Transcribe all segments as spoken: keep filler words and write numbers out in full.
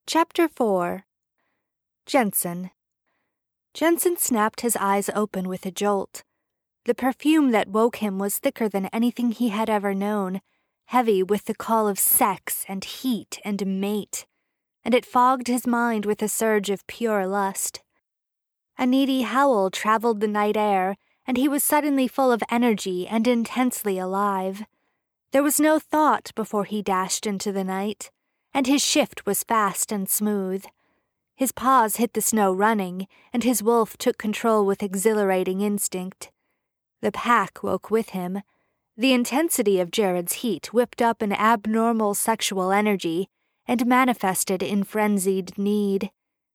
Chapter four. Jensen. Jensen snapped his eyes open with a jolt. The perfume that woke him was thicker than anything he had ever known, heavy with the call of sex and heat and mate, and it fogged his mind with a surge of pure lust. A needy howl traveled the night air, and he was suddenly full of energy and intensely alive. There was no thought before he dashed into the night, and his shift was fast and smooth. His paws hit the snow running, and his wolf took control with exhilarating instinct. The pack woke with him. The intensity of Jared's heat whipped up an abnormal sexual energy and manifested in frenzied need.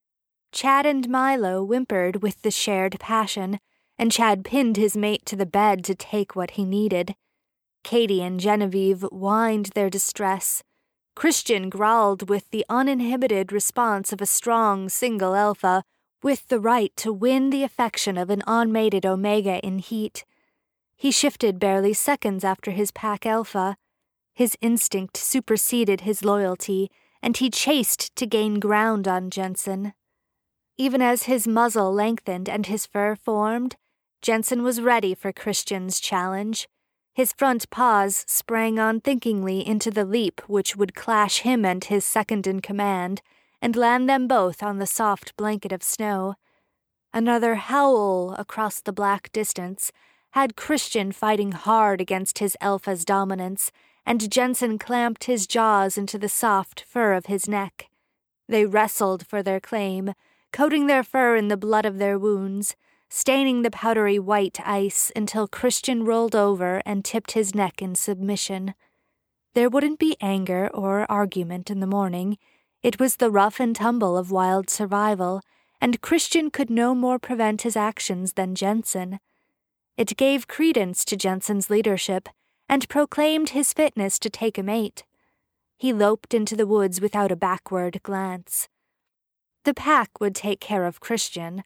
Chad and Milo whimpered with the shared passion, and Chad pinned his mate to the bed to take what he needed. Katie and Genevieve whined their distress. Christian growled with the uninhibited response of a strong single alpha with the right to win the affection of an unmated omega in heat. He shifted barely seconds after his pack alpha. His instinct superseded his loyalty, and he chased to gain ground on Jensen. Even as his muzzle lengthened and his fur formed, Jensen was ready for Christian's challenge. His front paws sprang unthinkingly into the leap which would clash him and his second-in-command, and land them both on the soft blanket of snow. Another howl across the black distance had Christian fighting hard against his alpha's dominance, and Jensen clamped his jaws into the soft fur of his neck. They wrestled for their claim, coating their fur in the blood of their wounds, staining the powdery white ice until Christian rolled over and tipped his neck in submission. There wouldn't be anger or argument in the morning. It was the rough and tumble of wild survival, and Christian could no more prevent his actions than Jensen. It gave credence to Jensen's leadership and proclaimed his fitness to take a mate. He loped into the woods without a backward glance. The pack would take care of Christian.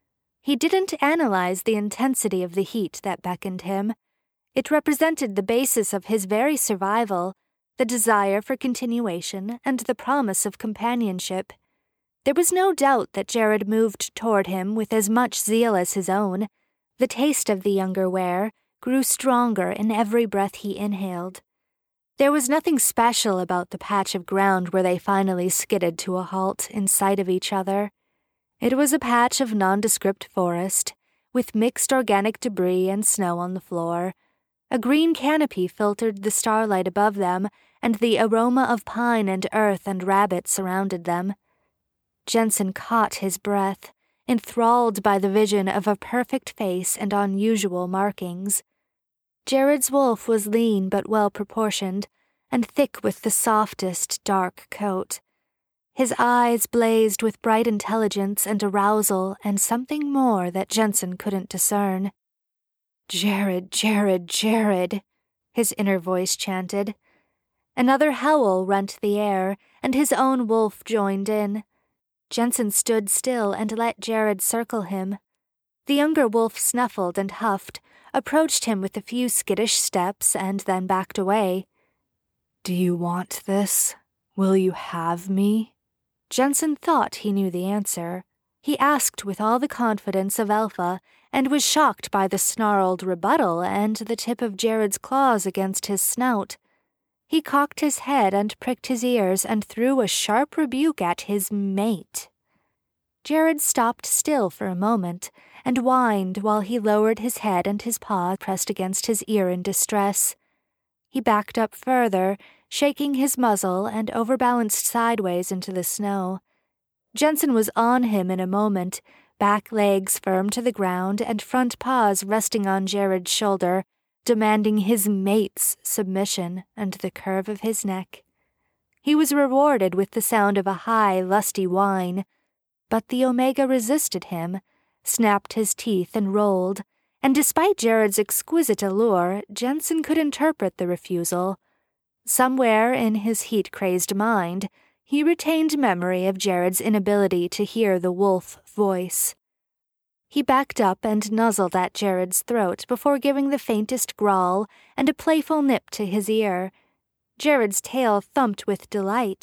He didn't analyze the intensity of the heat that beckoned him. It represented the basis of his very survival, the desire for continuation and the promise of companionship. There was no doubt that Jared moved toward him with as much zeal as his own. The taste of the younger wear grew stronger in every breath he inhaled. There was nothing special about the patch of ground where they finally skidded to a halt in sight of each other. It was a patch of nondescript forest, with mixed organic debris and snow on the floor. A green canopy filtered the starlight above them, and the aroma of pine and earth and rabbit surrounded them. Jensen caught his breath, enthralled by the vision of a perfect face and unusual markings. Jared's wolf was lean but well-proportioned, and thick with the softest dark coat. His eyes blazed with bright intelligence and arousal and something more that Jensen couldn't discern. "Jared, Jared, Jared," his inner voice chanted. Another howl rent the air, and his own wolf joined in. Jensen stood still and let Jared circle him. The younger wolf snuffled and huffed, approached him with a few skittish steps, and then backed away. "Do you want this? Will you have me?" Jensen thought he knew the answer. He asked with all the confidence of Alpha, and was shocked by the snarled rebuttal and the tip of Jared's claws against his snout. He cocked his head and pricked his ears and threw a sharp rebuke at his mate. Jared stopped still for a moment and whined while he lowered his head and his paw pressed against his ear in distress. He backed up further, shaking his muzzle, and overbalanced sideways into the snow. Jensen was on him in a moment, back legs firm to the ground and front paws resting on Jared's shoulder, demanding his mate's submission and the curve of his neck. He was rewarded with the sound of a high, lusty whine, but the Omega resisted him, snapped his teeth and rolled, and despite Jared's exquisite allure, Jensen could interpret the refusal. Somewhere in his heat-crazed mind, he retained memory of Jared's inability to hear the wolf voice. He backed up and nuzzled at Jared's throat before giving the faintest growl and a playful nip to his ear. Jared's tail thumped with delight,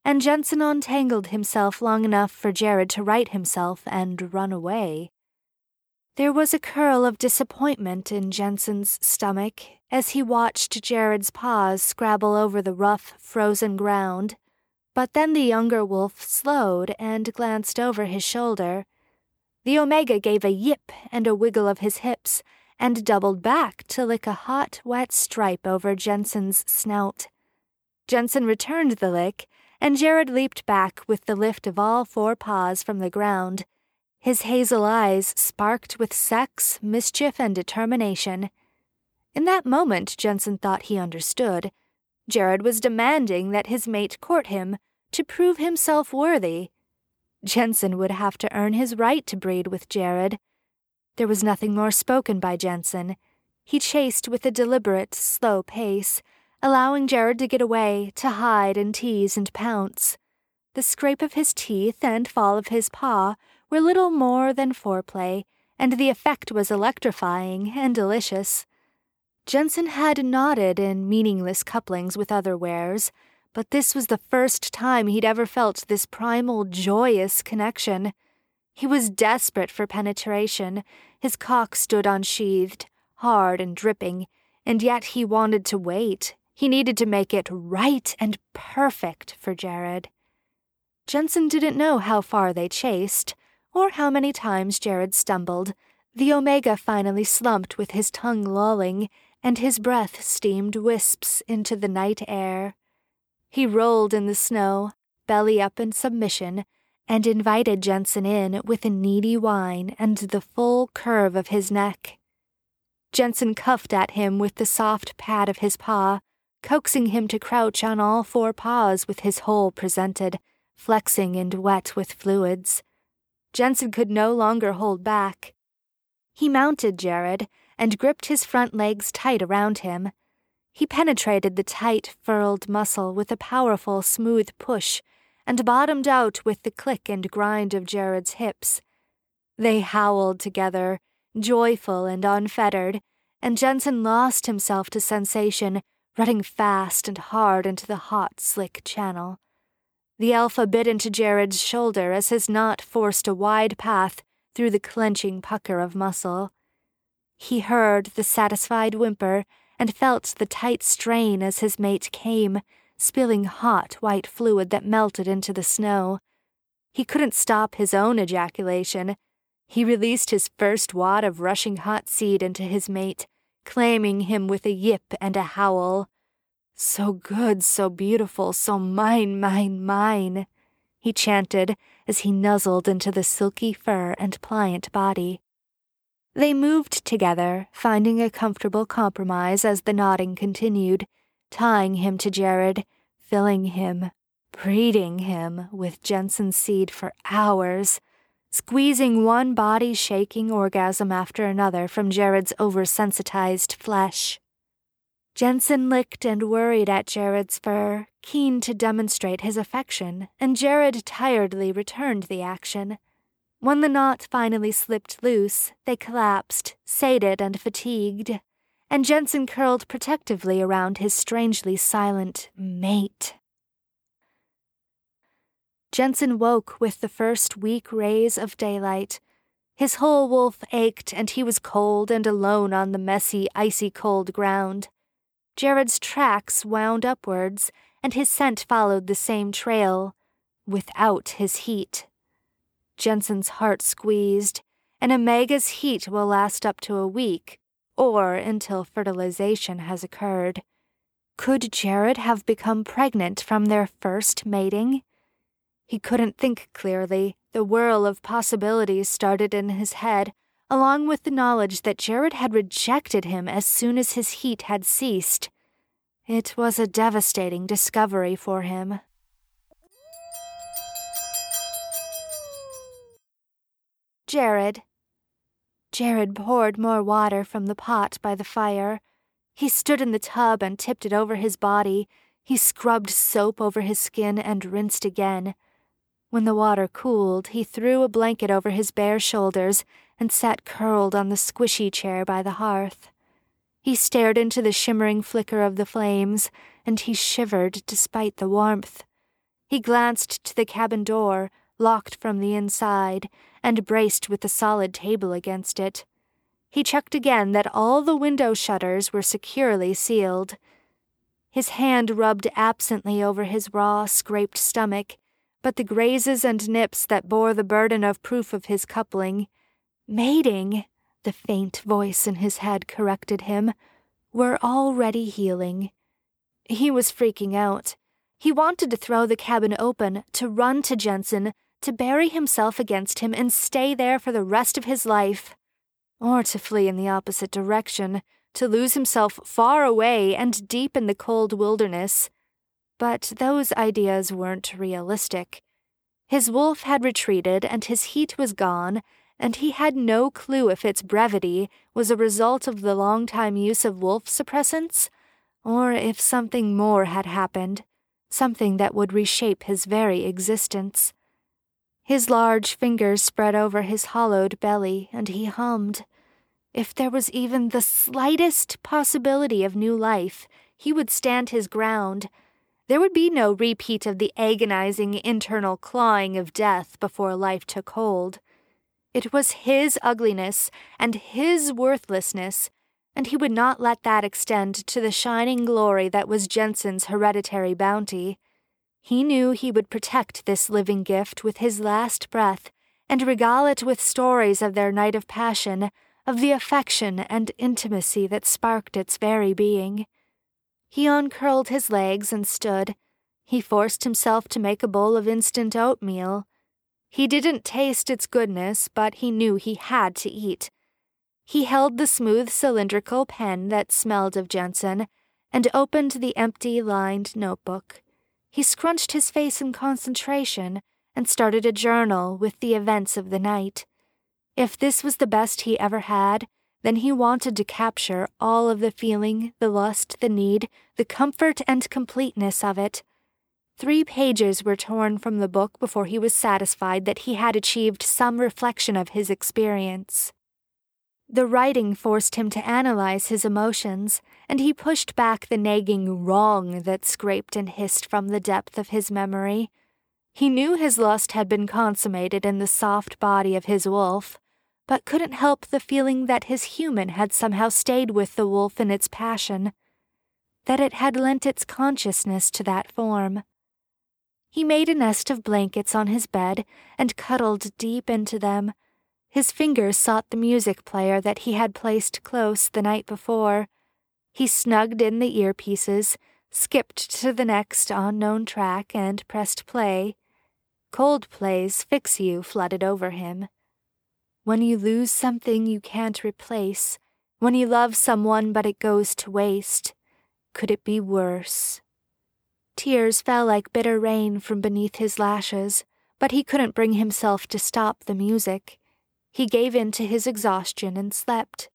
and Jensen untangled himself long enough for Jared to right himself and run away. There was a curl of disappointment in Jensen's stomach as he watched Jared's paws scrabble over the rough, frozen ground, but then the younger wolf slowed and glanced over his shoulder. The Omega gave a yip and a wiggle of his hips, and doubled back to lick a hot, wet stripe over Jensen's snout. Jensen returned the lick, and Jared leaped back with the lift of all four paws from the ground. His hazel eyes sparked with sex, mischief, and determination. In that moment, Jensen thought he understood. Jared was demanding that his mate court him to prove himself worthy. Jensen would have to earn his right to breed with Jared. There was nothing more spoken by Jensen. He chased with a deliberate, slow pace, allowing Jared to get away, to hide and tease and pounce. The scrape of his teeth and fall of his paw were little more than foreplay, and the effect was electrifying and delicious. Jensen had nodded in meaningless couplings with other wares, but this was the first time he'd ever felt this primal, joyous connection. He was desperate for penetration. His cock stood unsheathed, hard and dripping, and yet he wanted to wait. He needed to make it right and perfect for Jared. Jensen didn't know how far they chased, or how many times Jared stumbled. The Omega finally slumped with his tongue lolling, and his breath steamed wisps into the night air. He rolled in the snow, belly up in submission, and invited Jensen in with a needy whine and the full curve of his neck. Jensen cuffed at him with the soft pad of his paw, coaxing him to crouch on all four paws with his hole presented, flexing and wet with fluids. Jensen could no longer hold back. He mounted Jared and gripped his front legs tight around him. He penetrated the tight, furled muscle with a powerful, smooth push, and bottomed out with the click and grind of Jared's hips. They howled together, joyful and unfettered, and Jensen lost himself to sensation, rutting fast and hard into the hot, slick channel. The alpha bit into Jared's shoulder as his knot forced a wide path through the clenching pucker of muscle. He heard the satisfied whimper and felt the tight strain as his mate came, spilling hot white fluid that melted into the snow. He couldn't stop his own ejaculation. He released his first wad of rushing hot seed into his mate, claiming him with a yip and a howl. "So good, so beautiful, so mine, mine, mine," he chanted as he nuzzled into the silky fur and pliant body. They moved together, finding a comfortable compromise as the nodding continued, tying him to Jared, filling him, breeding him with Jensen's seed for hours, squeezing one body-shaking orgasm after another from Jared's oversensitized flesh. Jensen licked and worried at Jared's fur, keen to demonstrate his affection, and Jared tiredly returned the action. When the knot finally slipped loose, they collapsed, sated and fatigued, and Jensen curled protectively around his strangely silent mate. Jensen woke with the first weak rays of daylight. His whole wolf ached, and he was cold and alone on the messy, icy cold ground. Jared's tracks wound upwards, and his scent followed the same trail, without his heat. Jensen's heart squeezed. An Omega's heat will last up to a week, or until fertilization has occurred. Could Jared have become pregnant from their first mating? He couldn't think clearly. The whirl of possibilities started in his head, along with the knowledge that Jared had rejected him as soon as his heat had ceased. It was a devastating discovery for him. Jared. Jared poured more water from the pot by the fire. He stood in the tub and tipped it over his body. He scrubbed soap over his skin and rinsed again. When the water cooled, he threw a blanket over his bare shoulders and sat curled on the squishy chair by the hearth. He stared into the shimmering flicker of the flames, and he shivered despite the warmth. He glanced to the cabin door, locked from the inside, and braced with the solid table against it. He checked again that all the window shutters were securely sealed. His hand rubbed absently over his raw, scraped stomach, but the grazes and nips that bore the burden of proof of his coupling, mating, the faint voice in his head corrected him, were already healing. He was freaking out. He wanted to throw the cabin open, to run to Jensen, to bury himself against him and stay there for the rest of his life. Or to flee in the opposite direction, to lose himself far away and deep in the cold wilderness. But those ideas weren't realistic. His wolf had retreated and his heat was gone, and he had no clue if its brevity was a result of the long-time use of wolf suppressants, or if something more had happened, something that would reshape his very existence. His large fingers spread over his hollowed belly, and he hummed. If there was even the slightest possibility of new life, he would stand his ground. There would be no repeat of the agonizing internal clawing of death before life took hold. It was his ugliness and his worthlessness, and he would not let that extend to the shining glory that was Jensen's hereditary bounty. He knew he would protect this living gift with his last breath and regale it with stories of their night of passion, of the affection and intimacy that sparked its very being. He uncurled his legs and stood. He forced himself to make a bowl of instant oatmeal. He didn't taste its goodness, but he knew he had to eat. He held the smooth cylindrical pen that smelled of Jensen and opened the empty, lined notebook. He scrunched his face in concentration and started a journal with the events of the night. If this was the best he ever had, then he wanted to capture all of the feeling, the lust, the need, the comfort and completeness of it. Three pages were torn from the book before he was satisfied that he had achieved some reflection of his experience. The writing forced him to analyze his emotions, and he pushed back the nagging wrong that scraped and hissed from the depth of his memory. He knew his lust had been consummated in the soft body of his wolf, but couldn't help the feeling that his human had somehow stayed with the wolf in its passion, that it had lent its consciousness to that form. He made a nest of blankets on his bed and cuddled deep into them. His fingers sought the music player that he had placed close the night before. He snugged in the earpieces, skipped to the next unknown track, and pressed play. Coldplay's Fix You flooded over him. When you lose something you can't replace, when you love someone but it goes to waste, could it be worse? Tears fell like bitter rain from beneath his lashes, but he couldn't bring himself to stop the music. He gave in to his exhaustion and slept.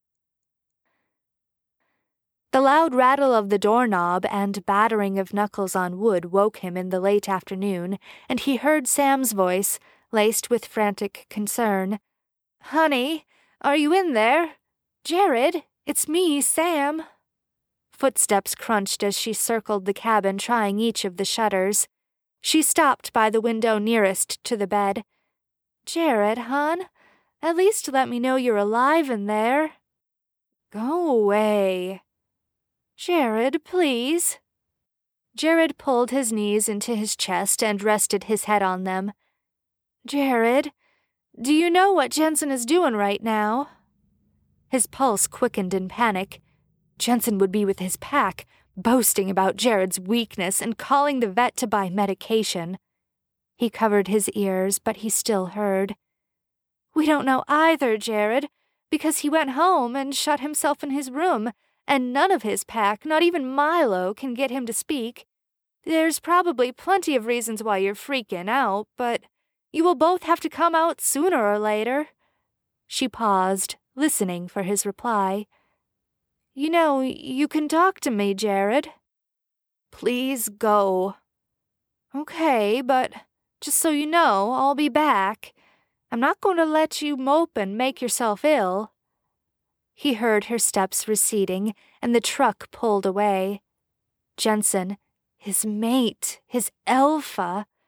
The loud rattle of the doorknob and battering of knuckles on wood woke him in the late afternoon, and he heard Sam's voice, laced with frantic concern. "Honey, are you in there? Jared, it's me, Sam." Footsteps crunched as she circled the cabin, trying each of the shutters. She stopped by the window nearest to the bed. "Jared, hon, at least let me know you're alive in there." "Go away." "Jared, please." Jared pulled his knees into his chest and rested his head on them. "Jared, do you know what Jensen is doing right now?" His pulse quickened in panic. Jensen would be with his pack, boasting about Jared's weakness and calling the vet to buy medication. He covered his ears, but he still heard. "We don't know either, Jared, because he went home and shut himself in his room, and none of his pack, not even Milo, can get him to speak. There's probably plenty of reasons why you're freaking out, but you will both have to come out sooner or later." She paused, listening for his reply. "You know, you can talk to me, Jared." "Please go." "Okay, but just so you know, I'll be back. I'm not going to let you mope and make yourself ill." He heard her steps receding, and the truck pulled away. Jensen, his mate, his alpha,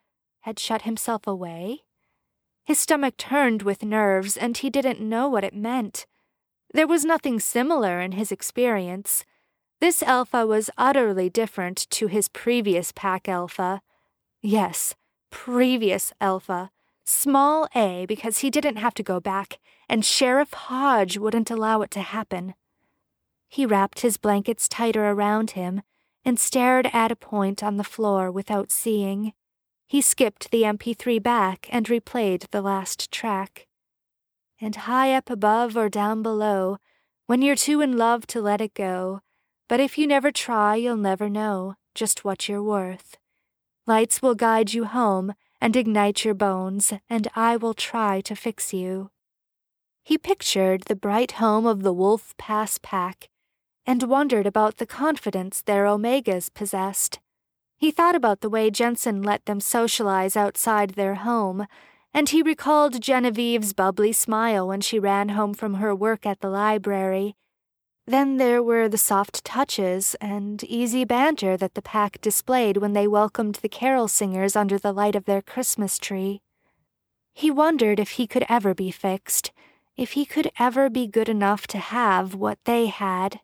had shut himself away? His stomach turned with nerves, and he didn't know what it meant. There was nothing similar in his experience. This Alpha was utterly different to his previous pack Alpha. Yes, previous Alpha. Small a because he didn't have to go back, and Sheriff Hodge wouldn't allow it to happen. He wrapped his blankets tighter around him and stared at a point on the floor without seeing. He skipped the M P three back and replayed the last track. And high up above or down below, when you're too in love to let it go, but if you never try, you'll never know just what you're worth. Lights will guide you home and ignite your bones, and I will try to fix you. He pictured the bright home of the Wolf Pass Pack and wondered about the confidence their Omegas possessed. He thought about the way Jensen let them socialize outside their home, and he recalled Genevieve's bubbly smile when she ran home from her work at the library. Then there were the soft touches and easy banter that the pack displayed when they welcomed the carol singers under the light of their Christmas tree. He wondered if he could ever be fixed, if he could ever be good enough to have what they had.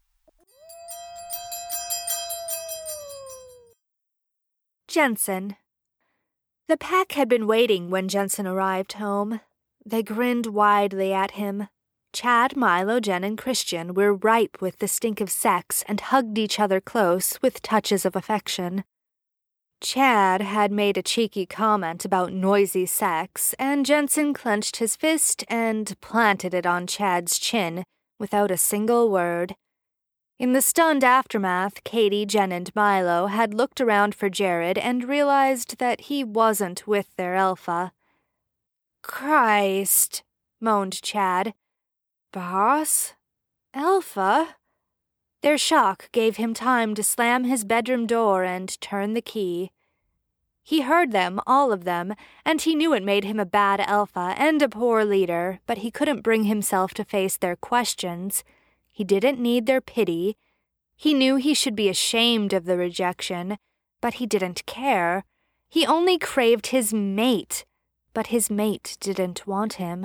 Jensen. The pack had been waiting when Jensen arrived home. They grinned widely at him. Chad, Milo, Jen, and Christian were ripe with the stink of sex and hugged each other close with touches of affection. Chad had made a cheeky comment about noisy sex, and Jensen clenched his fist and planted it on Chad's chin without a single word. In the stunned aftermath, Katie, Jen, and Milo had looked around for Jared and realized that he wasn't with their Alpha. "Christ," moaned Chad. "Boss? Alpha?" Their shock gave him time to slam his bedroom door and turn the key. He heard them, all of them, and he knew it made him a bad Alpha and a poor leader, but he couldn't bring himself to face their questions. He didn't need their pity. He knew he should be ashamed of the rejection, but he didn't care. He only craved his mate, but his mate didn't want him.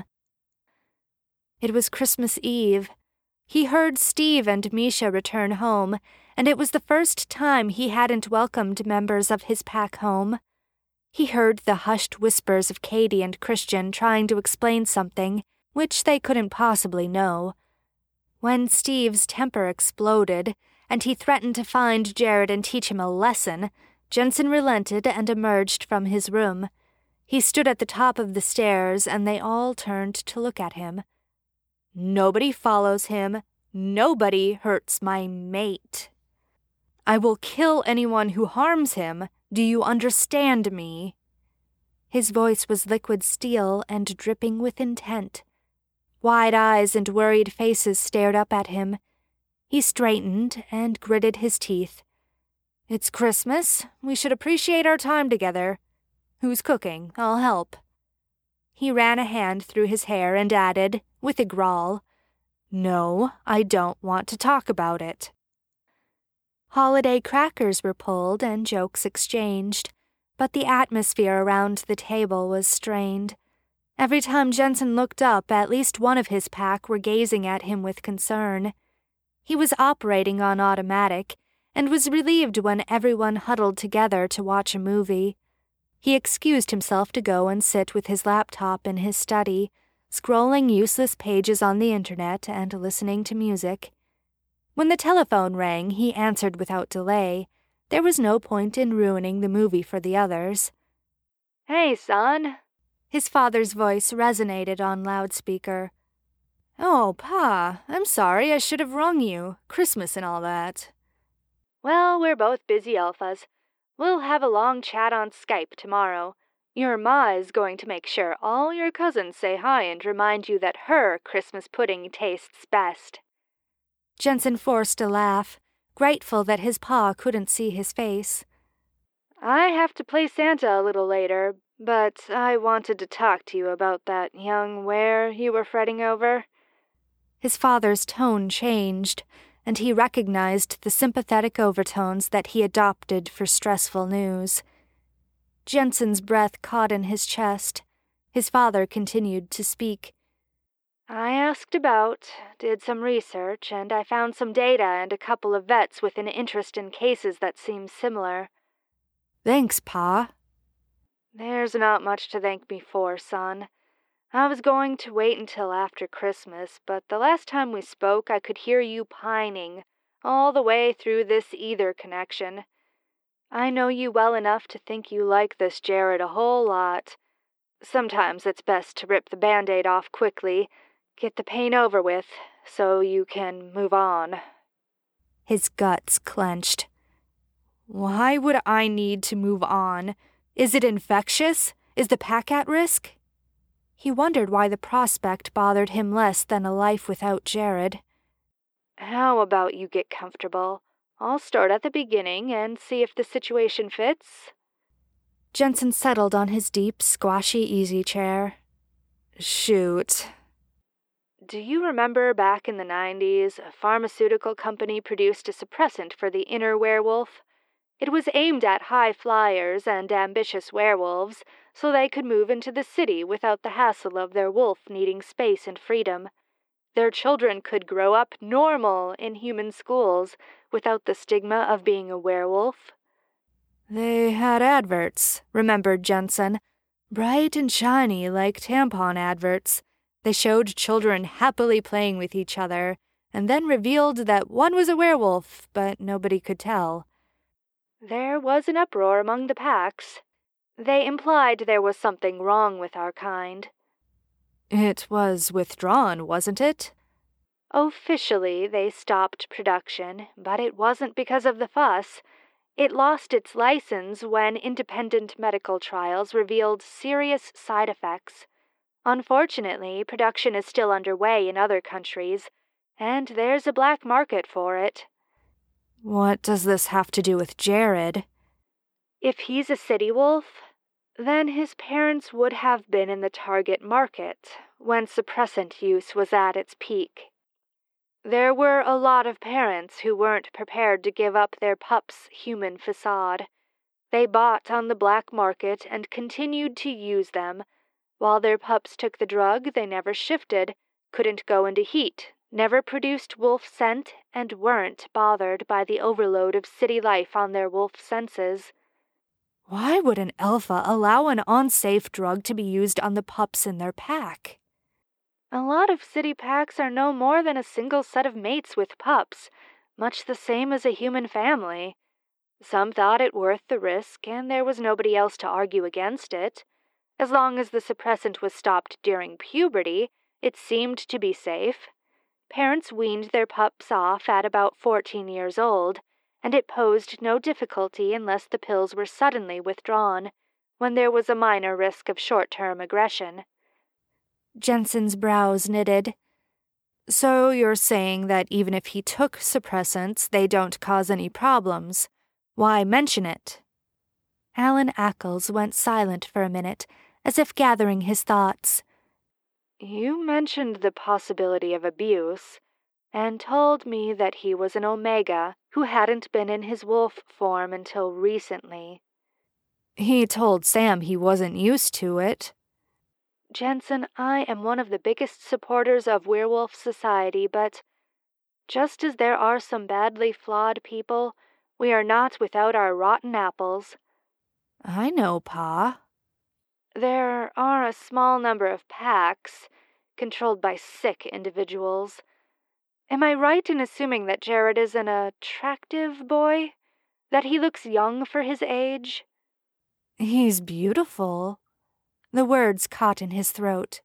It was Christmas Eve. He heard Steve and Misha return home, and it was the first time he hadn't welcomed members of his pack home. He heard the hushed whispers of Katie and Christian trying to explain something, which they couldn't possibly know. When Steve's temper exploded, and he threatened to find Jared and teach him a lesson, Jensen relented and emerged from his room. He stood at the top of the stairs, and they all turned to look at him. "Nobody follows him. Nobody hurts my mate. I will kill anyone who harms him. Do you understand me?" His voice was liquid steel and dripping with intent. Wide eyes and worried faces stared up at him. He straightened and gritted his teeth. "It's Christmas. We should appreciate our time together. Who's cooking? I'll help." He ran a hand through his hair and added, with a growl, "No, I don't want to talk about it." Holiday crackers were pulled and jokes exchanged, but the atmosphere around the table was strained. Every time Jensen looked up, at least one of his pack were gazing at him with concern. He was operating on automatic, and was relieved when everyone huddled together to watch a movie. He excused himself to go and sit with his laptop in his study, scrolling useless pages on the internet and listening to music. When the telephone rang, he answered without delay. There was no point in ruining the movie for the others. "Hey, son." His father's voice resonated on loudspeaker. "Oh, Pa, I'm sorry, I should have rung you. Christmas and all that." "Well, we're both busy Alphas. We'll have a long chat on Skype tomorrow. Your Ma is going to make sure all your cousins say hi and remind you that her Christmas pudding tastes best." Jensen forced a laugh, grateful that his pa couldn't see his face. "I have to play Santa a little later, but I wanted to talk to you about that young Ware you were fretting over." His father's tone changed, and he recognized the sympathetic overtones that he adopted for stressful news. Jensen's breath caught in his chest. His father continued to speak. I asked about, did some research, and I found some data and a couple of vets with an interest in cases that seem similar. Thanks, Pa. There's not much to thank me for, son. I was going to wait until after Christmas, but the last time we spoke I could hear you pining all the way through this ether connection. I know you well enough to think you like this Jared a whole lot. Sometimes it's best to rip the Band-Aid off quickly, get the pain over with, so you can move on. His guts clenched. Why would I need to move on? Is it infectious? Is the pack at risk? He wondered why the prospect bothered him less than a life without Jared. How about you get comfortable? I'll start at the beginning and see if the situation fits. Jensen settled on his deep, squashy easy chair. Shoot. Do you remember back in the nineties, a pharmaceutical company produced a suppressant for the inner werewolf? It was aimed at high flyers and ambitious werewolves, so they could move into the city without the hassle of their wolf needing space and freedom. Their children could grow up normal in human schools without the stigma of being a werewolf. They had adverts, remembered Jensen. Bright and shiny like tampon adverts. They showed children happily playing with each other, and then revealed that one was a werewolf, but nobody could tell. There was an uproar among the packs. They implied there was something wrong with our kind. It was withdrawn, wasn't it? Officially, they stopped production, but it wasn't because of the fuss. It lost its license when independent medical trials revealed serious side effects. Unfortunately, production is still underway in other countries, and there's a black market for it. What does this have to do with Jared? If he's a city wolf, then his parents would have been in the target market when suppressant use was at its peak. There were a lot of parents who weren't prepared to give up their pups' human facade. They bought on the black market and continued to use them. While their pups took the drug, they never shifted, couldn't go into heat, never produced wolf scent, and weren't bothered by the overload of city life on their wolf senses. Why would an alpha allow an unsafe drug to be used on the pups in their pack? A lot of city packs are no more than a single set of mates with pups, much the same as a human family. Some thought it worth the risk, and there was nobody else to argue against it. As long as the suppressant was stopped during puberty, it seemed to be safe. Parents weaned their pups off at about fourteen years old, and it posed no difficulty unless the pills were suddenly withdrawn, when there was a minor risk of short-term aggression. Jensen's brows knitted. So you're saying that even if he took suppressants, they don't cause any problems. Why mention it? Alan Ackles went silent for a minute, as if gathering his thoughts. You mentioned the possibility of abuse, and told me that he was an Omega who hadn't been in his wolf form until recently. He told Sam he wasn't used to it. Jensen, I am one of the biggest supporters of werewolf society, but just as there are some badly flawed people, we are not without our rotten apples. I know, Pa. There are a small number of packs, controlled by sick individuals. Am I right in assuming that Jared is an attractive boy? That he looks young for his age? He's beautiful. The words caught in his throat.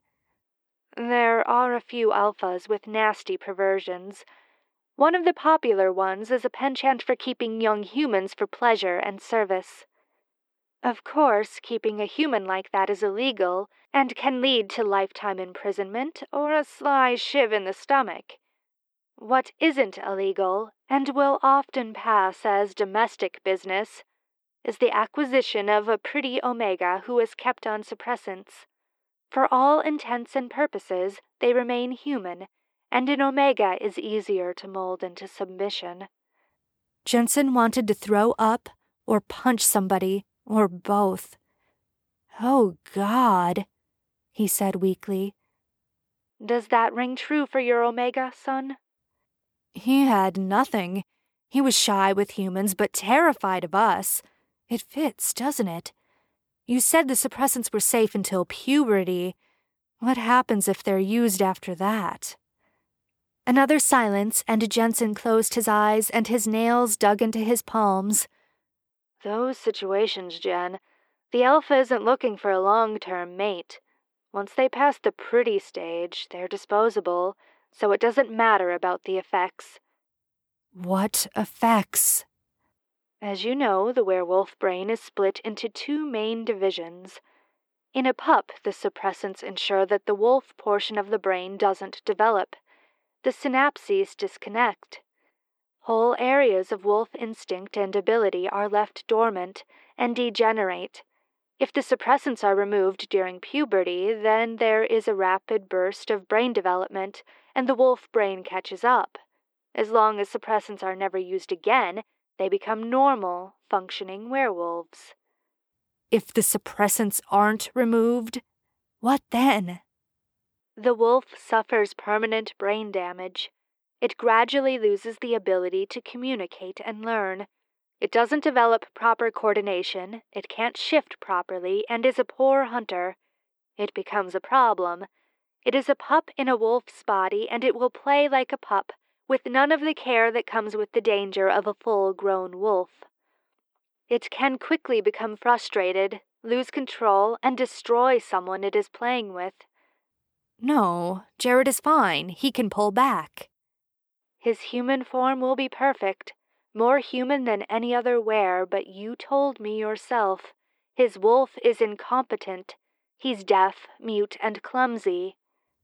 There are a few alphas with nasty perversions. One of the popular ones is a penchant for keeping young humans for pleasure and service. Of course, keeping a human like that is illegal and can lead to lifetime imprisonment or a sly shiv in the stomach. What isn't illegal, and will often pass as domestic business, is the acquisition of a pretty Omega who is kept on suppressants. For all intents and purposes, they remain human, and an Omega is easier to mold into submission. Jensen wanted to throw up or punch somebody, or both. "Oh, God," he said weakly. "Does that ring true for your Omega, son?" "He had nothing. He was shy with humans, but terrified of us. It fits, doesn't it? You said the suppressants were safe until puberty. What happens if they're used after that?" Another silence, and Jensen closed his eyes and his nails dug into his palms. "Those situations, Jen. The alpha isn't looking for a long-term mate. Once they pass the pretty stage, they're disposable, so it doesn't matter about the effects." "What effects?" "As you know, the werewolf brain is split into two main divisions. In a pup, the suppressants ensure that the wolf portion of the brain doesn't develop. The synapses disconnect. Whole areas of wolf instinct and ability are left dormant and degenerate. If the suppressants are removed during puberty, then there is a rapid burst of brain development, and the wolf brain catches up. As long as suppressants are never used again, they become normal, functioning werewolves." "If the suppressants aren't removed, what then?" "The wolf suffers permanent brain damage. It gradually loses the ability to communicate and learn. It doesn't develop proper coordination, it can't shift properly, and is a poor hunter. It becomes a problem. It is a pup in a wolf's body, and it will play like a pup, with none of the care that comes with the danger of a full-grown wolf. It can quickly become frustrated, lose control, and destroy someone it is playing with." "No, Jared is fine. He can pull back." "His human form will be perfect. More human than any other were, but you told me yourself. His wolf is incompetent. He's deaf, mute, and clumsy."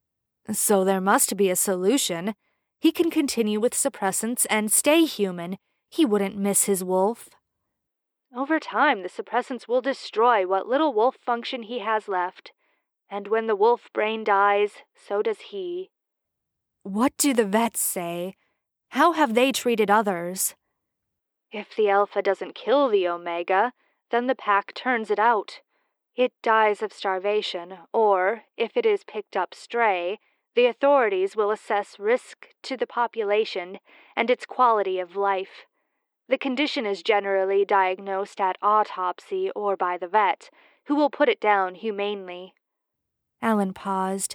"So there must be a solution. He can continue with suppressants and stay human. He wouldn't miss his wolf." "Over time, the suppressants will destroy what little wolf function he has left. And when the wolf brain dies, so does he." "What do the vets say? How have they treated others?" "If the alpha doesn't kill the Omega, then the pack turns it out. It dies of starvation, or, if it is picked up stray, the authorities will assess risk to the population and its quality of life. The condition is generally diagnosed at autopsy or by the vet, who will put it down humanely." Alan paused.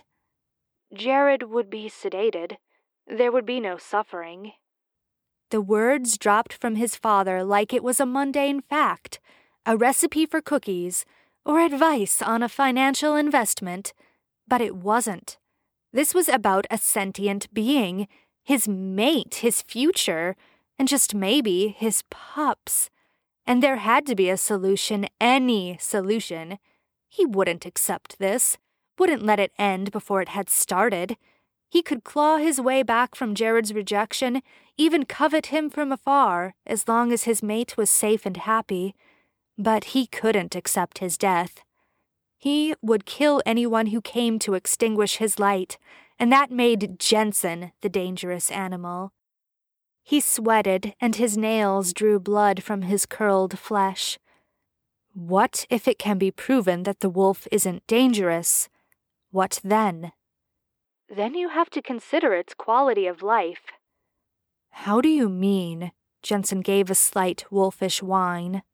"Jared would be sedated. There would be no suffering." The words dropped from his father like it was a mundane fact, a recipe for cookies, or advice on a financial investment, but it wasn't. This was about a sentient being, his mate, his future, and just maybe his pups. And there had to be a solution, any solution. He wouldn't accept this, wouldn't let it end before it had started. He could claw his way back from Jared's rejection, even covet him from afar, as long as his mate was safe and happy. But he couldn't accept his death. He would kill anyone who came to extinguish his light, and that made Jensen the dangerous animal. He sweated, and his nails drew blood from his curled flesh. What if it can be proven that the wolf isn't dangerous? What then? "Then you have to consider its quality of life." "How do you mean?" Jensen gave a slight wolfish whine.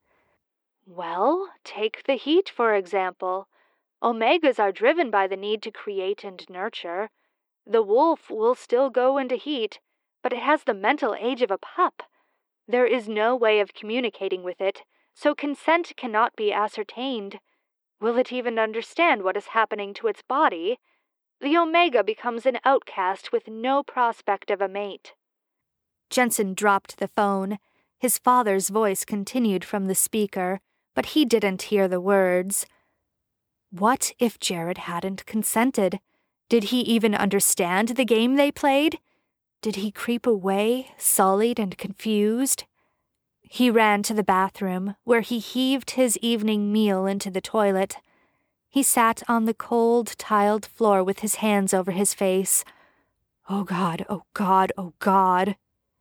"Well, take the heat, for example. Omegas are driven by the need to create and nurture. The wolf will still go into heat, but it has the mental age of a pup. There is no way of communicating with it, so consent cannot be ascertained. Will it even understand what is happening to its body? The Omega becomes an outcast with no prospect of a mate." Jensen dropped the phone. His father's voice continued from the speaker, but he didn't hear the words. What if Jared hadn't consented? Did he even understand the game they played? Did he creep away, sullied and confused? He ran to the bathroom, where he heaved his evening meal into the toilet. He sat on the cold, tiled floor with his hands over his face. Oh God, oh God, oh God.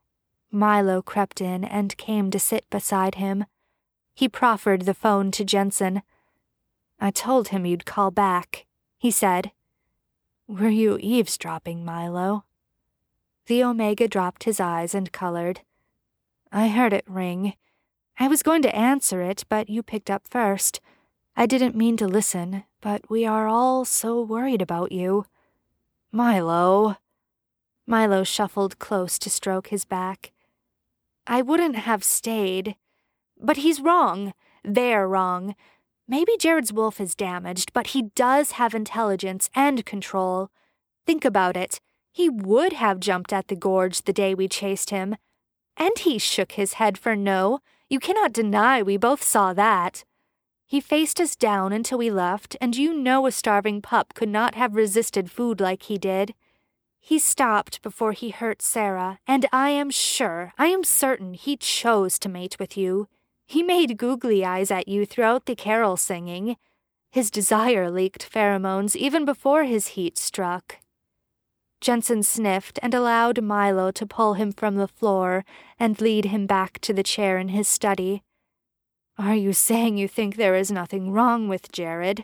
Milo crept in and came to sit beside him. He proffered the phone to Jensen. "I told him you'd call back," he said. "Were you eavesdropping, Milo?" The Omega dropped his eyes and colored. "I heard it ring. I was going to answer it, but you picked up first. I didn't mean to listen, but we are all so worried about you." "Milo." Milo shuffled close to stroke his back. "I wouldn't have stayed. But he's wrong. They're wrong. Maybe Jared's wolf is damaged, but he does have intelligence and control. Think about it. He would have jumped at the gorge the day we chased him. And he shook his head for no. You cannot deny we both saw that. He faced us down until we left, and you know a starving pup could not have resisted food like he did. He stopped before he hurt Sarah, and I am sure, I am certain he chose to mate with you. He made googly eyes at you throughout the carol singing. His desire leaked pheromones even before his heat struck." Jensen sniffed and allowed Milo to pull him from the floor and lead him back to the chair in his study. "Are you saying you think there is nothing wrong with Jared?"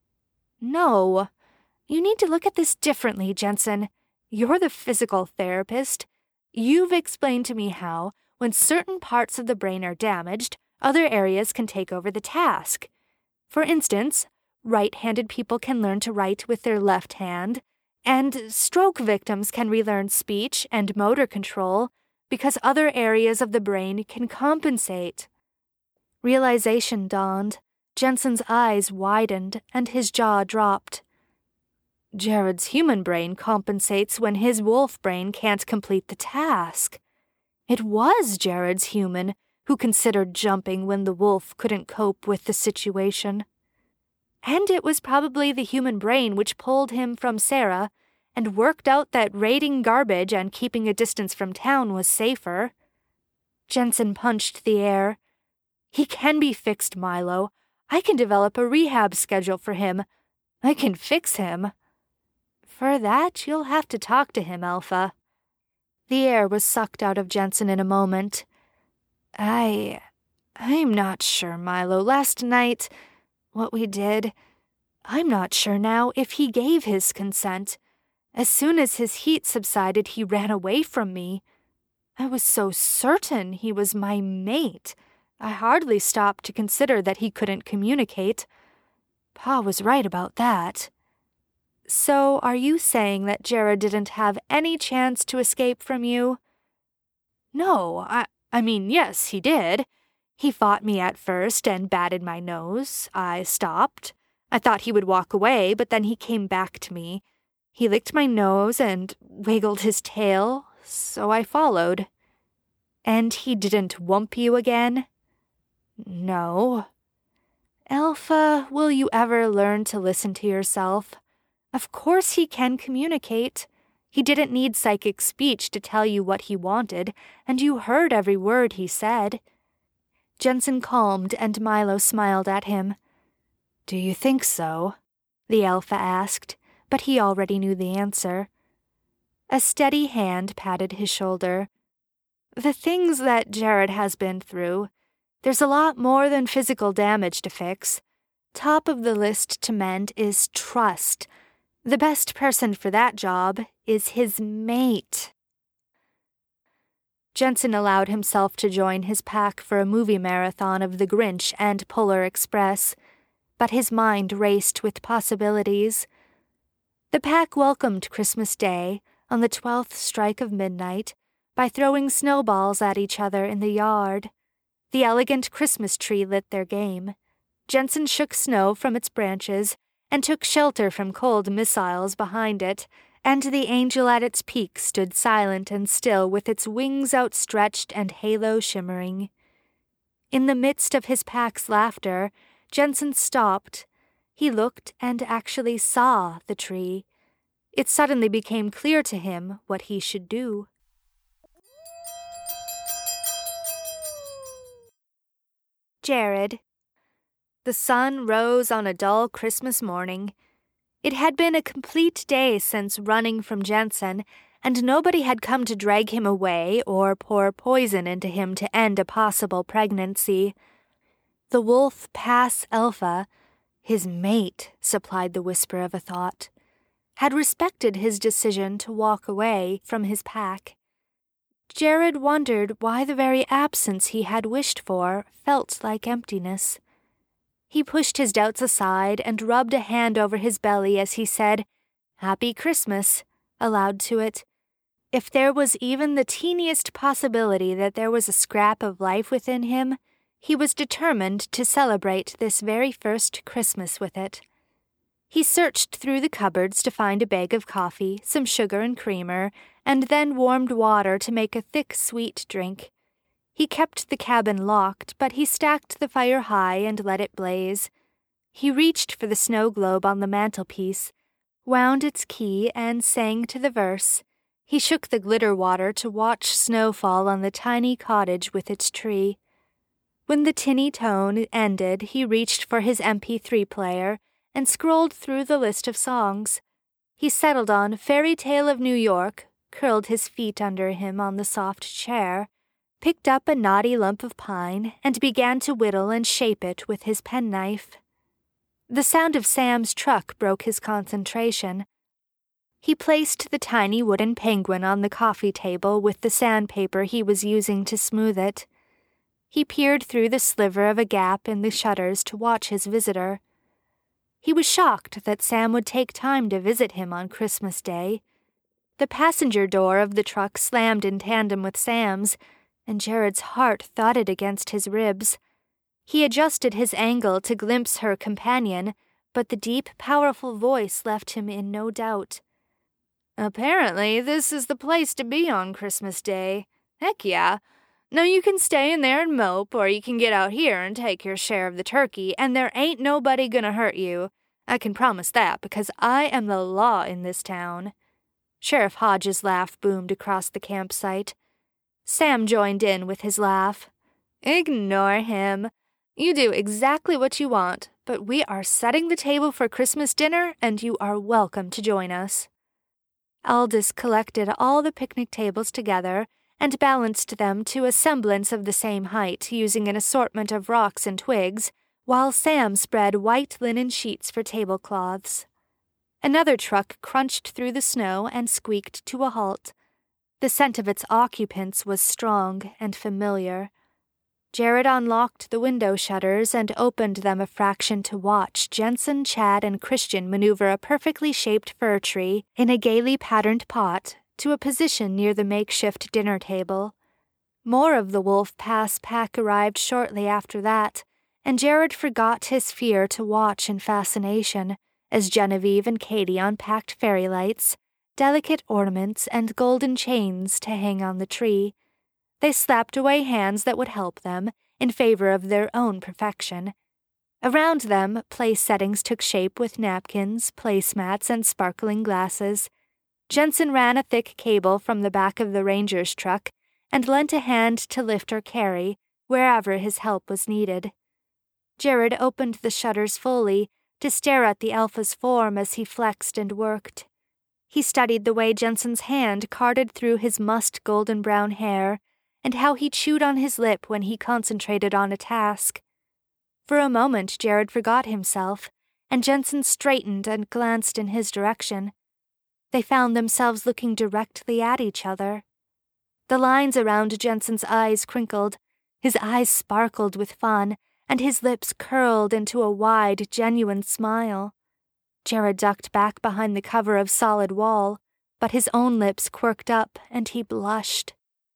"No. You need to look at this differently, Jensen. You're the physical therapist. You've explained to me how, when certain parts of the brain are damaged, other areas can take over the task. For instance, right-handed people can learn to write with their left hand, and stroke victims can relearn speech and motor control because other areas of the brain can compensate." Realization dawned. Jensen's eyes widened and his jaw dropped. "Jared's human brain compensates when his wolf brain can't complete the task. It was Jared's human who considered jumping when the wolf couldn't cope with the situation. And it was probably the human brain which pulled him from Sarah and worked out that raiding garbage and keeping a distance from town was safer." Jensen punched the air. "He can be fixed, Milo. I can develop a rehab schedule for him. I can fix him." "For that, you'll have to talk to him, Alpha." The air was sucked out of Jensen in a moment. I... I'm not sure, Milo. Last night, what we did, I'm not sure now if he gave his consent. As soon as his heat subsided, he ran away from me. I was so certain he was my mate. I hardly stopped to consider that he couldn't communicate. Pa was right about that. So are you saying that Jared didn't have any chance to escape from you? No, I... I mean, yes, he did. He fought me at first and batted my nose. I stopped. I thought he would walk away, but then he came back to me. He licked my nose and wiggled his tail, so I followed. And he didn't whump you again? No. Alpha, will you ever learn to listen to yourself? Of course he can communicate. He didn't need psychic speech to tell you what he wanted, and you heard every word he said. Jensen calmed, and Milo smiled at him. Do you think so? The Alpha asked, but he already knew the answer. A steady hand patted his shoulder. The things that Jared has been through, there's a lot more than physical damage to fix. Top of the list to mend is trust. The best person for that job is his mate. Jensen allowed himself to join his pack for a movie marathon of The Grinch and Polar Express, but his mind raced with possibilities. The pack welcomed Christmas Day, on the twelfth strike of midnight, by throwing snowballs at each other in the yard. The elegant Christmas tree lit their game. Jensen shook snow from its branches and took shelter from cold missiles behind it, and the angel at its peak stood silent and still with its wings outstretched and halo shimmering. In the midst of his pack's laughter, Jensen stopped. He looked and actually saw the tree. It suddenly became clear to him what he should do. Jared. The sun rose on a dull Christmas morning. It had been a complete day since running from Jensen, and nobody had come to drag him away or pour poison into him to end a possible pregnancy. The wolf Pass Alpha, His mate, supplied the whisper of a thought, had respected his decision to walk away from his pack. Jared wondered why the very absence he had wished for felt like emptiness. He pushed his doubts aside and rubbed a hand over his belly as he said, "Happy Christmas," aloud to it. If there was even the teeniest possibility that there was a scrap of life within him, he was determined to celebrate this very first Christmas with it. He searched through the cupboards to find a bag of coffee, some sugar and creamer, and then warmed water to make a thick, sweet drink. He kept the cabin locked, but he stacked the fire high and let it blaze. He reached for the snow globe on the mantelpiece, wound its key, and sang to the verse. He shook the glitter water to watch snow fall on the tiny cottage with its tree. When the tinny tone ended, he reached for his M P three player and scrolled through the list of songs. He settled on Fairy Tale of New York, curled his feet under him on the soft chair, picked up a knotty lump of pine, and began to whittle and shape it with his penknife. The sound of Sam's truck broke his concentration. He placed the tiny wooden penguin on the coffee table with the sandpaper he was using to smooth it. He peered through the sliver of a gap in the shutters to watch his visitor. He was shocked that Sam would take time to visit him on Christmas Day. The passenger door of the truck slammed in tandem with Sam's, and Jared's heart thudded against his ribs. He adjusted his angle to glimpse her companion, but the deep, powerful voice left him in no doubt. "Apparently, this is the place to be on Christmas Day. Heck yeah. Now you can stay in there and mope, or you can get out here and take your share of the turkey, and there ain't nobody gonna hurt you. I can promise that, because I am the law in this town." Sheriff Hodges' laugh boomed across the campsite. Sam joined in with his laugh. "Ignore him. You do exactly what you want, but we are setting the table for Christmas dinner, and you are welcome to join us." Aldous collected all the picnic tables together and balanced them to a semblance of the same height using an assortment of rocks and twigs, while Sam spread white linen sheets for tablecloths. Another truck crunched through the snow and squeaked to a halt. The scent of its occupants was strong and familiar. Jared unlocked the window shutters and opened them a fraction to watch Jensen, Chad, and Christian maneuver a perfectly shaped fir tree in a gaily patterned pot to a position near the makeshift dinner table. More of the Wolf Pass pack arrived shortly after that, and Jared forgot his fear to watch in fascination as Genevieve and Katie unpacked fairy lights, delicate ornaments, and golden chains to hang on the tree. They slapped away hands that would help them, in favor of their own perfection. Around them, place settings took shape with napkins, placemats, and sparkling glasses. Jensen ran a thick cable from the back of the ranger's truck and lent a hand to lift or carry, wherever his help was needed. Jared opened the shutters fully to stare at the alpha's form as he flexed and worked. He studied the way Jensen's hand carded through his mussed golden-brown hair, and how he chewed on his lip when he concentrated on a task. For a moment Jared forgot himself, and Jensen straightened and glanced in his direction. They found themselves looking directly at each other. The lines around Jensen's eyes crinkled, his eyes sparkled with fun, and his lips curled into a wide, genuine smile. Jared ducked back behind the cover of solid wall, but his own lips quirked up, and he blushed.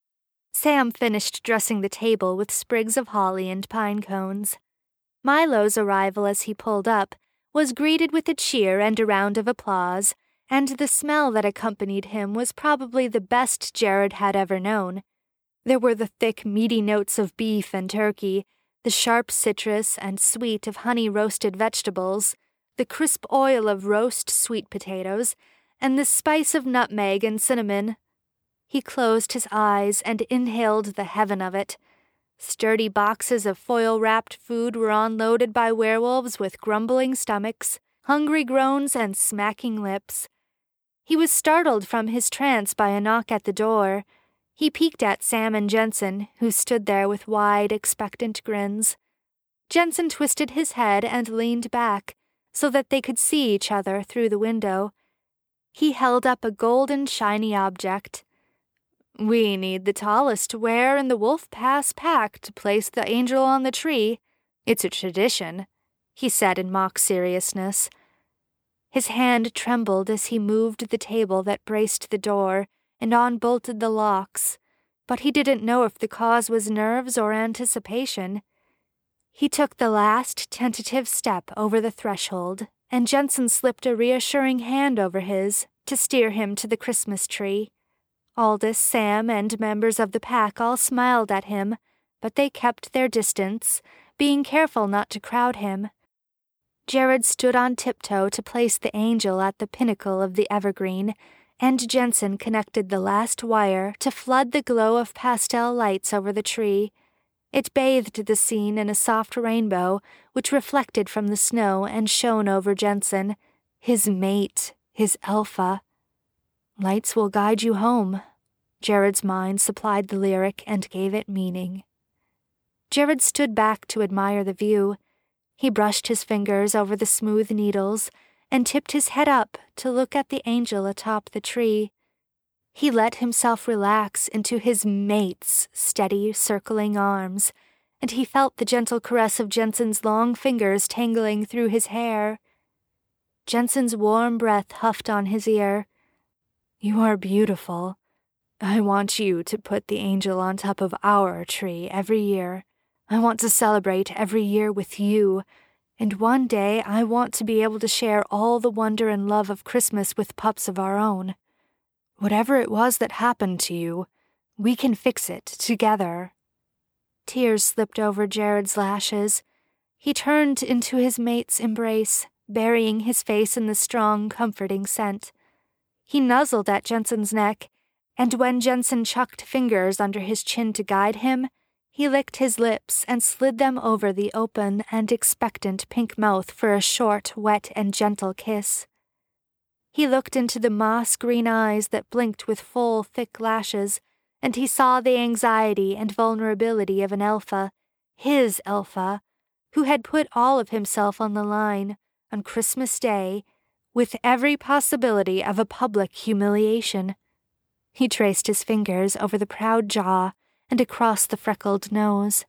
Sam finished dressing the table with sprigs of holly and pine cones. Milo's arrival as he pulled up was greeted with a cheer and a round of applause, and the smell that accompanied him was probably the best Jared had ever known. There were the thick, meaty notes of beef and turkey, the sharp citrus and sweet of honey-roasted vegetables, the crisp oil of roast sweet potatoes, and the spice of nutmeg and cinnamon. He closed his eyes and inhaled the heaven of it. Sturdy boxes of foil-wrapped food were unloaded by werewolves with grumbling stomachs, hungry groans, and smacking lips. He was startled from his trance by a knock at the door. He peeked at Sam and Jensen, who stood there with wide, expectant grins. Jensen twisted his head and leaned back, so that they could see each other through the window. He held up a golden shiny object. "We need the tallest ware in the Wolf Pass pack to place the angel on the tree. It's a tradition," he said in mock seriousness. His hand trembled as he moved the table that braced the door and unbolted the locks, but he didn't know if the cause was nerves or anticipation. He took the last tentative step over the threshold, and Jensen slipped a reassuring hand over his to steer him to the Christmas tree. Aldous, Sam, and members of the pack all smiled at him, but they kept their distance, being careful not to crowd him. Jared stood on tiptoe to place the angel at the pinnacle of the evergreen, and Jensen connected the last wire to flood the glow of pastel lights over the tree. It bathed the scene in a soft rainbow, which reflected from the snow and shone over Jensen, his mate, his alpha. "Lights will guide you home." Jared's mind supplied the lyric and gave it meaning. Jared stood back to admire the view. He brushed his fingers over the smooth needles and tipped his head up to look at the angel atop the tree. He let himself relax into his mate's steady, circling arms, and he felt the gentle caress of Jensen's long fingers tangling through his hair. Jensen's warm breath huffed on his ear. "You are beautiful. I want you to put the angel on top of our tree every year. I want to celebrate every year with you, and one day I want to be able to share all the wonder and love of Christmas with pups of our own. Whatever it was that happened to you, we can fix it together." Tears slipped over Jared's lashes. He turned into his mate's embrace, burying his face in the strong, comforting scent. He nuzzled at Jensen's neck, and when Jensen chucked fingers under his chin to guide him, he licked his lips and slid them over the open and expectant pink mouth for a short, wet, and gentle kiss. He looked into the moss-green eyes that blinked with full, thick lashes, and he saw the anxiety and vulnerability of an alpha, his alpha, who had put all of himself on the line, on Christmas Day, with every possibility of a public humiliation. He traced his fingers over the proud jaw and across the freckled nose.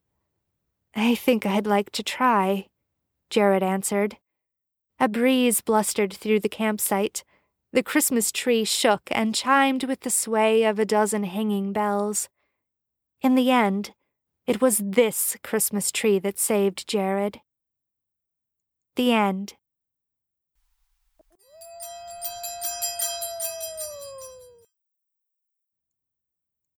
"I think I'd like to try," Jared answered. A breeze blustered through the campsite. The Christmas tree shook and chimed with the sway of a dozen hanging bells. In the end, it was this Christmas tree that saved Jared. The end.